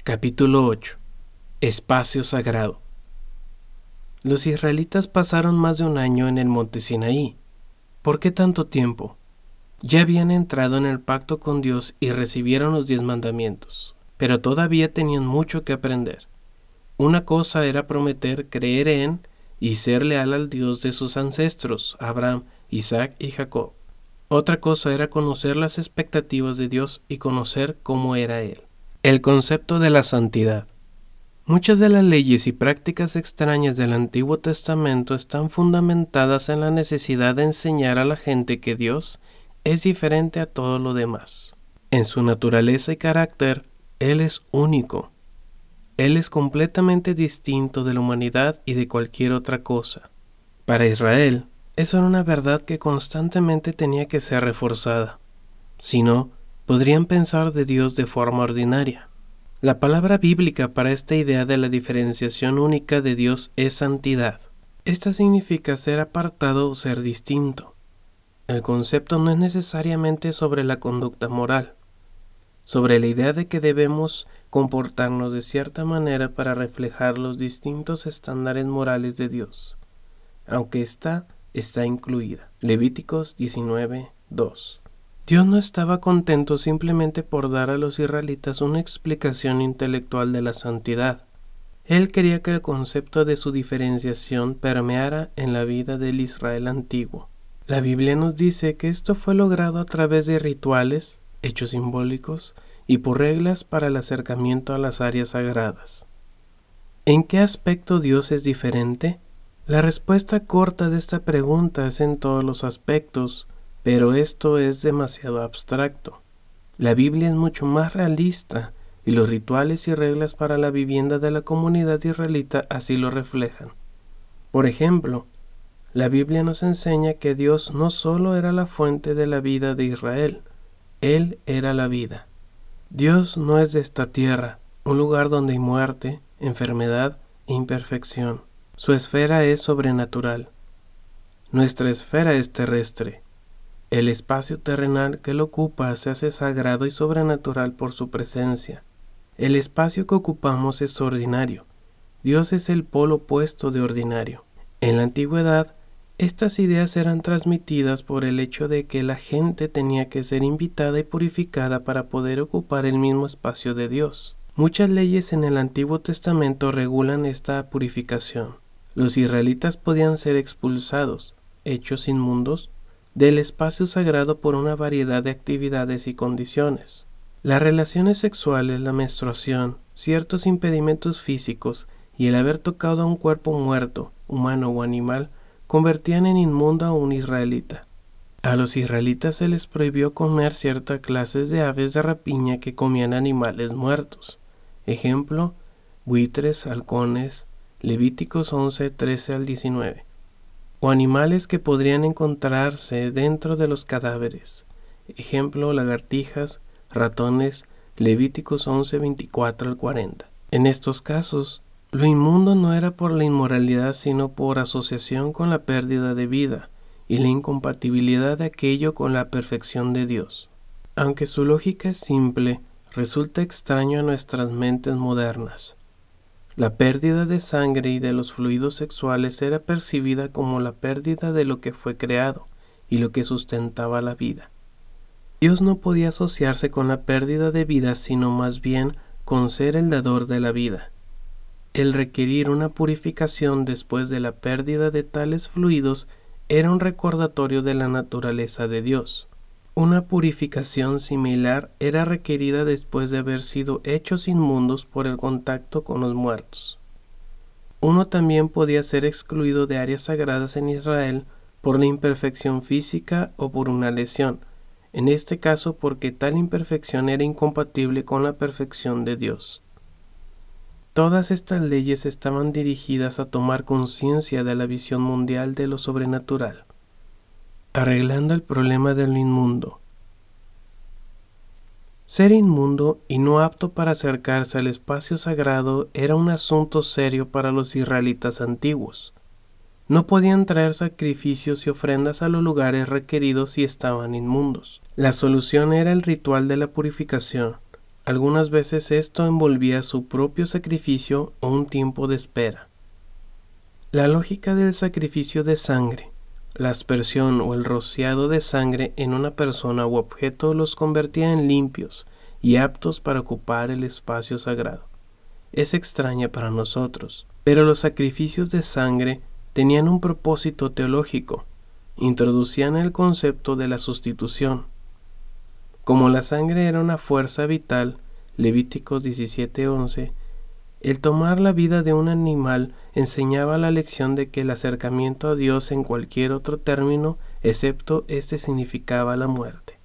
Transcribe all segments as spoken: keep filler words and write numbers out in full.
Capítulo ocho. Espacio sagrado. Los israelitas pasaron más de un año en el monte Sinaí. ¿Por qué tanto tiempo? Ya habían entrado en el pacto con Dios y recibieron los diez mandamientos, pero todavía tenían mucho que aprender. Una cosa era prometer creer en y ser leal al Dios de sus ancestros, Abraham, Isaac y Jacob. Otra cosa era conocer las expectativas de Dios y conocer cómo era Él. El concepto de la santidad. Muchas de las leyes y prácticas extrañas del Antiguo Testamento están fundamentadas en la necesidad de enseñar a la gente que Dios es diferente a todo lo demás. En su naturaleza y carácter, Él es único. Él es completamente distinto de la humanidad y de cualquier otra cosa. Para Israel, eso era una verdad que constantemente tenía que ser reforzada. Si no, podrían pensar de Dios de forma ordinaria. La palabra bíblica para esta idea de la diferenciación única de Dios es santidad. Esta significa ser apartado o ser distinto. El concepto no es necesariamente sobre la conducta moral, sobre la idea de que debemos comportarnos de cierta manera para reflejar los distintos estándares morales de Dios, aunque esta está incluida. Levíticos diecinueve, dos. Dios no estaba contento simplemente por dar a los israelitas una explicación intelectual de la santidad. Él quería que el concepto de su diferenciación permeara en la vida del Israel antiguo. La Biblia nos dice que esto fue logrado a través de rituales, hechos simbólicos y por reglas para el acercamiento a las áreas sagradas. ¿En qué aspecto Dios es diferente? La respuesta corta de esta pregunta es en todos los aspectos, pero esto es demasiado abstracto. La Biblia es mucho más realista y los rituales y reglas para la vivienda de la comunidad israelita así lo reflejan. Por ejemplo, la Biblia nos enseña que Dios no solo era la fuente de la vida de Israel, Él era la vida. Dios no es de esta tierra, un lugar donde hay muerte, enfermedad e imperfección. Su esfera es sobrenatural. Nuestra esfera es terrestre. El espacio terrenal que lo ocupa se hace sagrado y sobrenatural por su presencia. El espacio que ocupamos es ordinario. Dios es el polo opuesto de ordinario. En la antigüedad, estas ideas eran transmitidas por el hecho de que la gente tenía que ser invitada y purificada para poder ocupar el mismo espacio de Dios. Muchas leyes en el Antiguo Testamento regulan esta purificación. Los israelitas podían ser expulsados, hechos inmundos, del espacio sagrado por una variedad de actividades y condiciones. Las relaciones sexuales, la menstruación, ciertos impedimentos físicos y el haber tocado a un cuerpo muerto, humano o animal, convertían en inmundo a un israelita. A los israelitas se les prohibió comer ciertas clases de aves de rapiña que comían animales muertos. Ejemplo, buitres, halcones, Levíticos once, trece al diecinueve. O animales que podrían encontrarse dentro de los cadáveres. Ejemplo, lagartijas, ratones, Levíticos once, veinticuatro al cuarenta. En estos casos, lo inmundo no era por la inmoralidad, sino por asociación con la pérdida de vida y la incompatibilidad de aquello con la perfección de Dios. Aunque su lógica es simple, resulta extraño a nuestras mentes modernas. La pérdida de sangre y de los fluidos sexuales era percibida como la pérdida de lo que fue creado y lo que sustentaba la vida. Dios no podía asociarse con la pérdida de vida, sino más bien con ser el dador de la vida. El requerir una purificación después de la pérdida de tales fluidos era un recordatorio de la naturaleza de Dios. Una purificación similar era requerida después de haber sido hechos inmundos por el contacto con los muertos. Uno también podía ser excluido de áreas sagradas en Israel por la imperfección física o por una lesión, en este caso porque tal imperfección era incompatible con la perfección de Dios. Todas estas leyes estaban dirigidas a tomar conciencia de la visión mundial de lo sobrenatural, arreglando el problema de lo inmundo. Ser inmundo y no apto para acercarse al espacio sagrado era un asunto serio para los israelitas antiguos. No podían traer sacrificios y ofrendas a los lugares requeridos si estaban inmundos. La solución era el ritual de la purificación, Algunas veces esto envolvía su propio sacrificio o un tiempo de espera. La lógica del sacrificio de sangre, la aspersión o el rociado de sangre en una persona u objeto los convertía en limpios y aptos para ocupar el espacio sagrado. Es extraña para nosotros, pero los sacrificios de sangre tenían un propósito teológico. Introducían el concepto de la sustitución. Como la sangre era una fuerza vital, Levíticos diecisiete once, el tomar la vida de un animal enseñaba la lección de que el acercamiento a Dios en cualquier otro término, excepto este, significaba la muerte.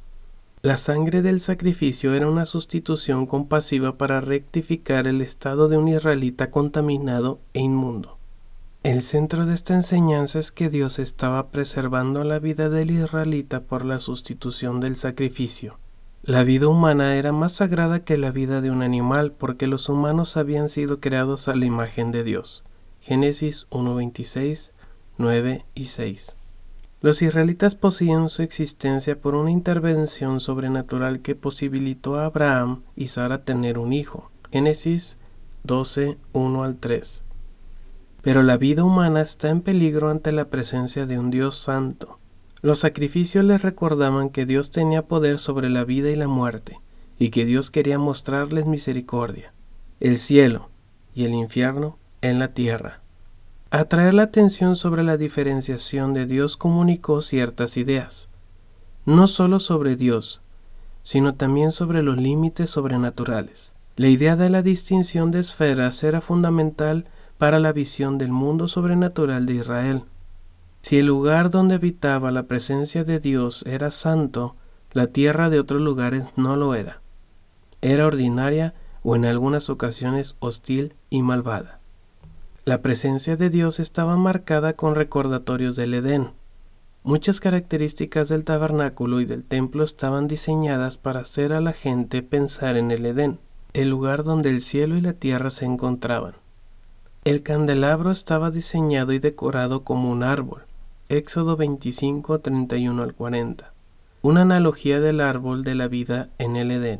La sangre del sacrificio era una sustitución compasiva para rectificar el estado de un israelita contaminado e inmundo. El centro de esta enseñanza es que Dios estaba preservando la vida del israelita por la sustitución del sacrificio. La vida humana era más sagrada que la vida de un animal porque los humanos habían sido creados a la imagen de Dios. Génesis uno veintiséis, nueve y seis. Los israelitas poseían su existencia por una intervención sobrenatural que posibilitó a Abraham y Sara tener un hijo. Génesis doce, uno al tres. Pero la vida humana está en peligro ante la presencia de un Dios santo. Los sacrificios les recordaban que Dios tenía poder sobre la vida y la muerte, y que Dios quería mostrarles misericordia. El cielo y el infierno en la tierra. Atraer la atención sobre la diferenciación de Dios comunicó ciertas ideas, no solo sobre Dios, sino también sobre los límites sobrenaturales. La idea de la distinción de esferas era fundamental para la visión del mundo sobrenatural de Israel. Si el lugar donde habitaba la presencia de Dios era santo, la tierra de otros lugares no lo era. Era ordinaria o en algunas ocasiones hostil y malvada. La presencia de Dios estaba marcada con recordatorios del Edén. Muchas características del tabernáculo y del templo estaban diseñadas para hacer a la gente pensar en el Edén, el lugar donde el cielo y la tierra se encontraban. El candelabro estaba diseñado y decorado como un árbol. Éxodo veinticinco, treinta y uno al cuarenta. Una analogía del árbol de la vida en el Edén.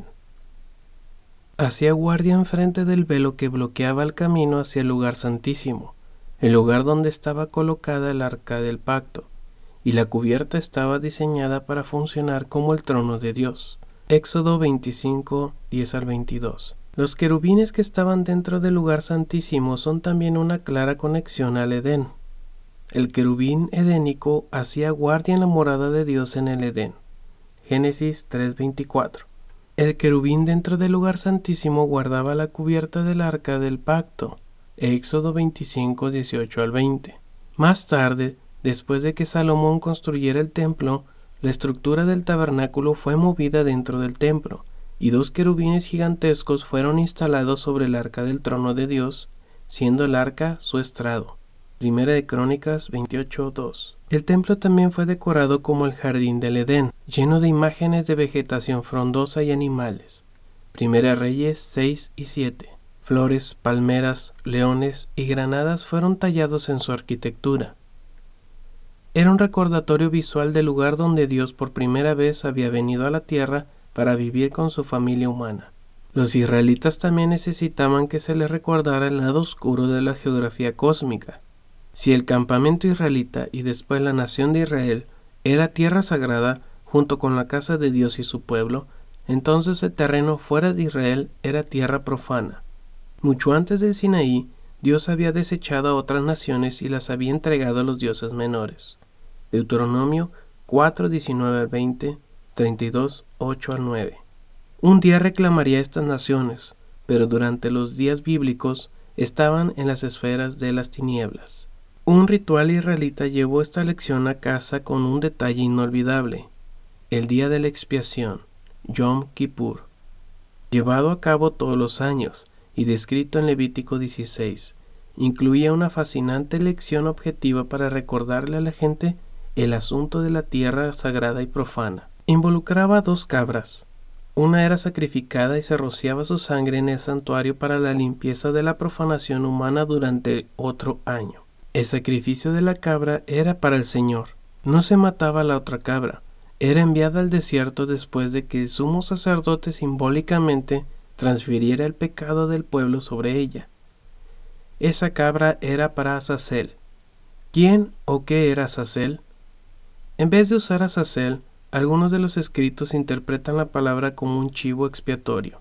Hacía guardia enfrente del velo que bloqueaba el camino hacia el lugar santísimo, el lugar donde estaba colocada el arca del pacto, y la cubierta estaba diseñada para funcionar como el trono de Dios. Éxodo veinticinco, diez al veintidós. Los querubines que estaban dentro del lugar santísimo son también una clara conexión al Edén. El querubín edénico hacía guardia en la morada de Dios en el Edén. Génesis tres veinticuatro. El querubín dentro del lugar santísimo guardaba la cubierta del arca del pacto. Éxodo veinticinco, dieciocho al veinte. Más tarde, después de que Salomón construyera el templo, la estructura del tabernáculo fue movida dentro del templo, y dos querubines gigantescos fueron instalados sobre el arca del trono de Dios, siendo el arca su estrado. Primera de Crónicas veintiocho, dos. El templo también fue decorado como el jardín del Edén, lleno de imágenes de vegetación frondosa y animales. Primera Reyes seis y siete. Flores, palmeras, leones y granadas fueron tallados en su arquitectura. Era un recordatorio visual del lugar donde Dios por primera vez había venido a la tierra para vivir con su familia humana. Los israelitas también necesitaban que se les recordara el lado oscuro de la geografía cósmica. Si el campamento israelita y después la nación de Israel era tierra sagrada junto con la casa de Dios y su pueblo, entonces el terreno fuera de Israel era tierra profana. Mucho antes del Sinaí, Dios había desechado a otras naciones y las había entregado a los dioses menores. Deuteronomio cuatro, diecinueve al veinte, treinta y dos, ocho al nueve. Un día reclamaría a estas naciones, pero durante los días bíblicos estaban en las esferas de las tinieblas. Un ritual israelita llevó esta lección a casa con un detalle inolvidable: el día de la expiación, Yom Kippur, llevado a cabo todos los años y descrito en Levítico dieciséis, incluía una fascinante lección objetiva para recordarle a la gente el asunto de la tierra sagrada y profana. Involucraba dos cabras. Una era sacrificada y se rociaba su sangre en el santuario para la limpieza de la profanación humana durante otro año. El sacrificio de la cabra era para el Señor. No se mataba la otra cabra. era enviada al desierto después de que el sumo sacerdote simbólicamente transfiriera el pecado del pueblo sobre ella. Esa cabra era para Azazel. ¿Quién o qué era Azazel? En vez de usar Azazel, algunos de los escritos interpretan la palabra como un chivo expiatorio.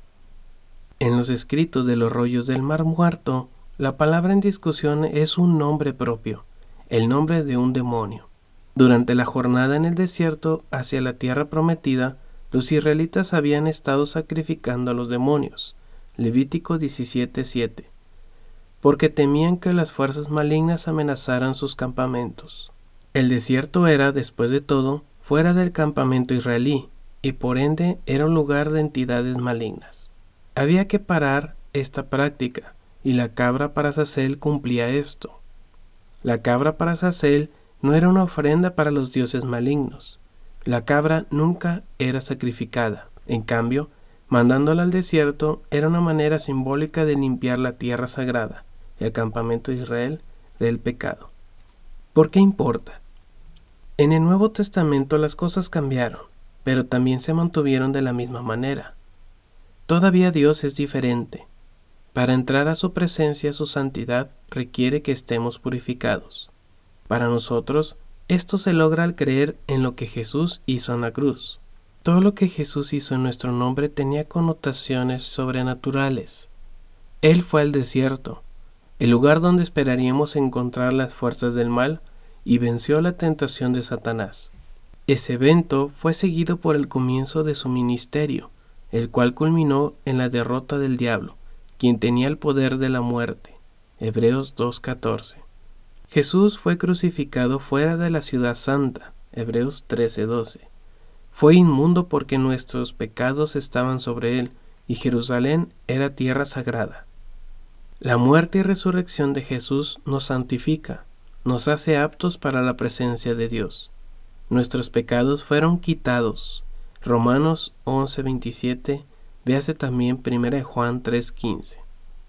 En los escritos de los rollos del Mar Muerto, la palabra en discusión es un nombre propio, el nombre de un demonio. Durante la jornada en el desierto hacia la tierra prometida, los israelitas habían estado sacrificando a los demonios. Levítico diecisiete siete. Porque temían que las fuerzas malignas amenazaran sus campamentos. El desierto era, después de todo, fuera del campamento israelí, y por ende era un lugar de entidades malignas. Había que parar esta práctica, y la cabra para Azazel cumplía esto. La cabra para Azazel no era una ofrenda para los dioses malignos. La cabra nunca era sacrificada. En cambio, mandándola al desierto era una manera simbólica de limpiar la tierra sagrada, el campamento de Israel, del pecado. ¿Por qué importa? En el Nuevo Testamento las cosas cambiaron, pero también se mantuvieron de la misma manera. Todavía Dios es diferente. Para entrar a su presencia, su santidad requiere que estemos purificados. Para nosotros, esto se logra al creer en lo que Jesús hizo en la cruz. Todo lo que Jesús hizo en nuestro nombre tenía connotaciones sobrenaturales. Él fue al desierto, el lugar donde esperaríamos encontrar las fuerzas del mal, y venció la tentación de Satanás. Ese evento fue seguido por el comienzo de su ministerio, el cual culminó en la derrota del diablo, quien tenía el poder de la muerte. Hebreos dos catorce. Jesús fue crucificado fuera de la ciudad santa. Hebreos trece doce. Fue inmundo porque nuestros pecados estaban sobre él, y Jerusalén era tierra sagrada. La muerte y resurrección de Jesús nos santifica, nos hace aptos para la presencia de Dios. Nuestros pecados fueron quitados. Romanos once veintisiete, véase también primera de Juan tres quince.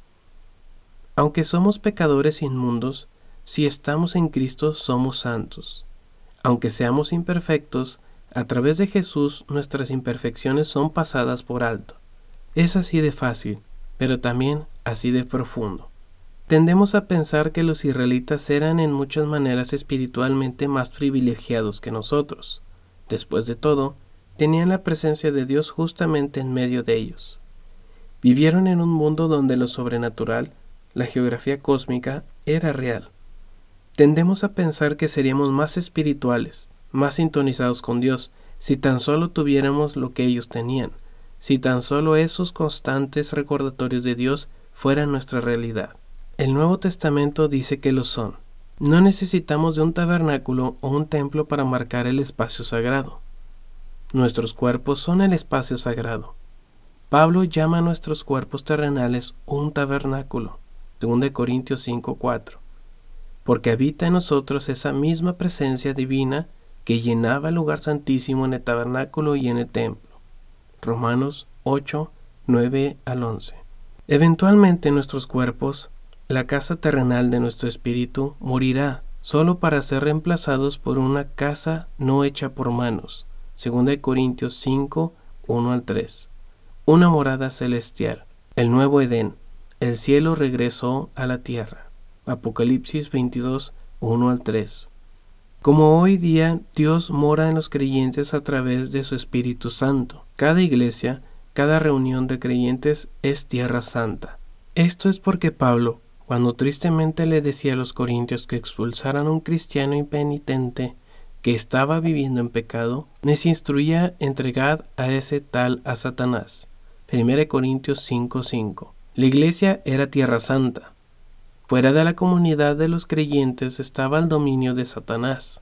Aunque somos pecadores inmundos, si estamos en Cristo somos santos. Aunque seamos imperfectos, a través de Jesús nuestras imperfecciones son pasadas por alto. Es así de fácil, pero también así de profundo. Tendemos a pensar que los israelitas eran en muchas maneras espiritualmente más privilegiados que nosotros. Después de todo, tenían la presencia de Dios justamente en medio de ellos. Vivieron en un mundo donde lo sobrenatural, la geografía cósmica, era real. Tendemos a pensar que seríamos más espirituales, más sintonizados con Dios, si tan solo tuviéramos lo que ellos tenían, si tan solo esos constantes recordatorios de Dios fueran nuestra realidad. El Nuevo Testamento dice que lo son. No necesitamos de un tabernáculo o un templo para marcar el espacio sagrado. Nuestros cuerpos son el espacio sagrado. Pablo llama a nuestros cuerpos terrenales un tabernáculo, segunda de Corintios cinco cuatro, porque habita en nosotros esa misma presencia divina que llenaba el lugar santísimo en el tabernáculo y en el templo. Romanos ocho nueve al once. Eventualmente nuestros cuerpos, la casa terrenal de nuestro espíritu, morirá solo para ser reemplazados por una casa no hecha por manos, segunda de Corintios cinco uno al tres. Una morada celestial, el nuevo Edén, el cielo regresó a la tierra. Apocalipsis veintidós uno al tres. Como hoy día Dios mora en los creyentes a través de su Espíritu Santo. Cada iglesia, cada reunión de creyentes es tierra santa. Esto es porque Pablo, cuando tristemente le decía a los corintios que expulsaran a un cristiano impenitente que estaba viviendo en pecado, les instruía: entregad a ese tal a Satanás. primera de Corintios cinco cinco. La iglesia era tierra santa. Fuera de la comunidad de los creyentes estaba el dominio de Satanás.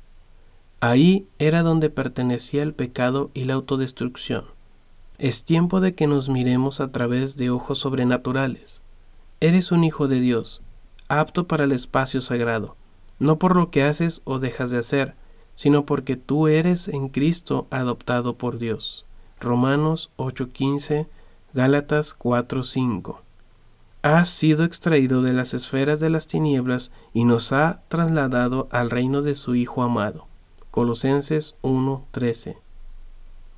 Ahí era donde pertenecía el pecado y la autodestrucción. Es tiempo de que nos miremos a través de ojos sobrenaturales. Eres un hijo de Dios, apto para el espacio sagrado, no por lo que haces o dejas de hacer, sino porque tú eres en Cristo adoptado por Dios. Romanos ocho quince, Gálatas cuatro cinco. Has sido extraído de las esferas de las tinieblas y nos ha trasladado al reino de su Hijo amado. Colosenses uno trece.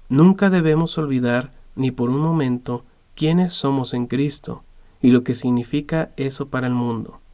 Nunca debemos olvidar ni por un momento quiénes somos en Cristo y lo que significa eso para el mundo.